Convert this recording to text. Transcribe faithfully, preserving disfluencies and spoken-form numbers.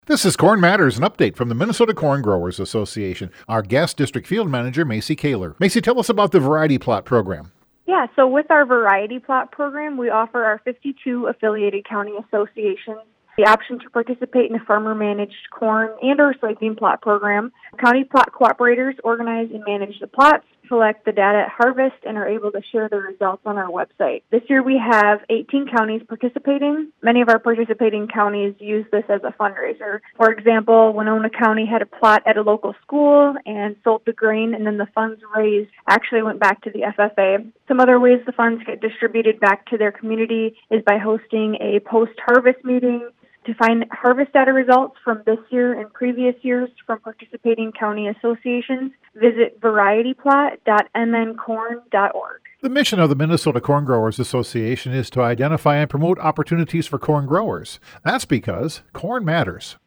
This is Corn Matters, an update from the Minnesota Corn Growers Association. Our guest, District Field Manager, Macy Kaler. Macy, tell us about the Variety Plot program. Yeah, so with our Variety Plot program, we offer our fifty-two affiliated county associations the option to participate in a farmer-managed corn and or soybean plot program. County plot cooperators organize and manage the plots, collect the data at harvest, and are able to share the results on our website. This year we have eighteen counties participating. Many of our participating counties use this as a fundraiser. For example, Winona County had a plot at a local school and sold the grain, and then the funds raised actually went back to the F F A. Some other ways the funds get distributed back to their community is by hosting a post-harvest meeting. To find harvest data results from this year and previous years from participating county associations, visit variety plot dot m n corn dot org. The mission of the Minnesota Corn Growers Association is to identify and promote opportunities for corn growers. That's because corn matters.